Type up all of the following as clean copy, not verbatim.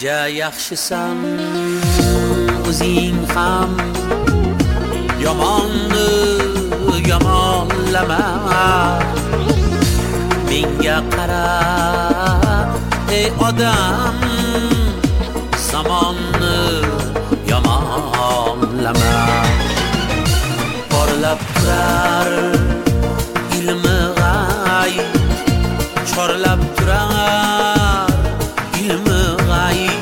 ancha yaxshisan o'zing ham yomonni yomonlama menga qara ey odam zamonni yomonlama porlab turar ilmi g'ayb chorlab turar ilmi g'ayb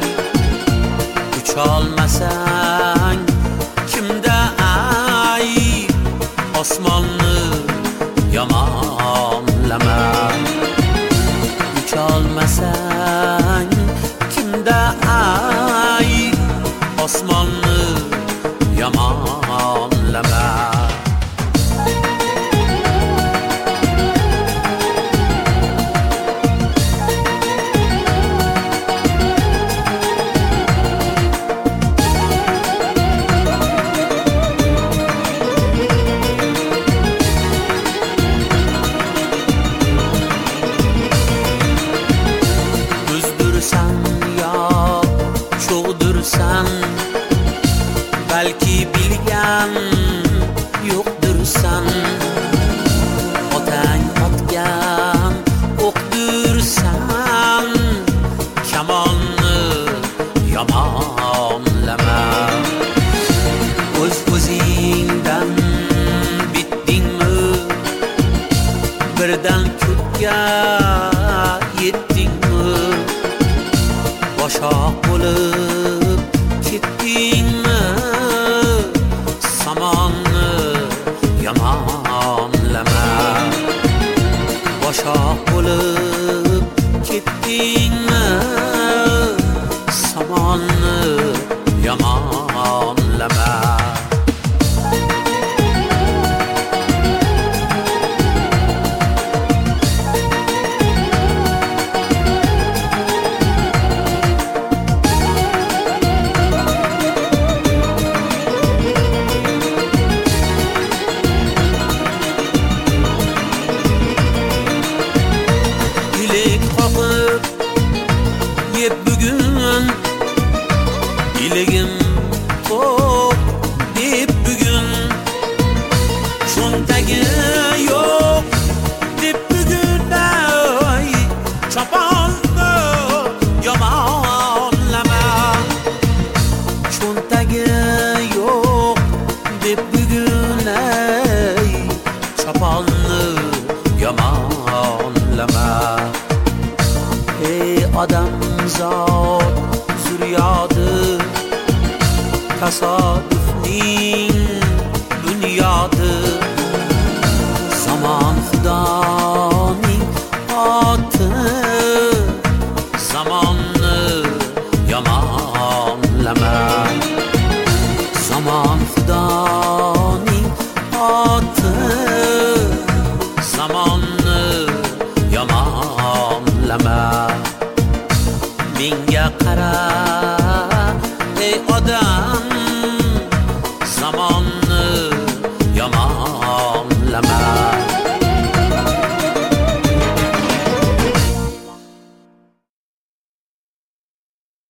ucholmasang kimda ayb osmonni yomonlama ucholmasang kimda ayb osmonni yomonlama balki bilgan yo'qdirsan otang otgan o'qdirsan kamonni yomonlama o'zingdan bitdingmi birdan ko'kka yetdingmi boshoq bo'lib ketdingmi samonni yomonlama boshoq bo'lib ketdingmi samonni yomonlama bugun iligim to'q deb bugun cho'ntagi yo'q deb bugun ay choponni yomonlama cho'ntagi yo'q deb bugun ay choponni yomonlama ey odamzod zuryodi tasodifning bunyodi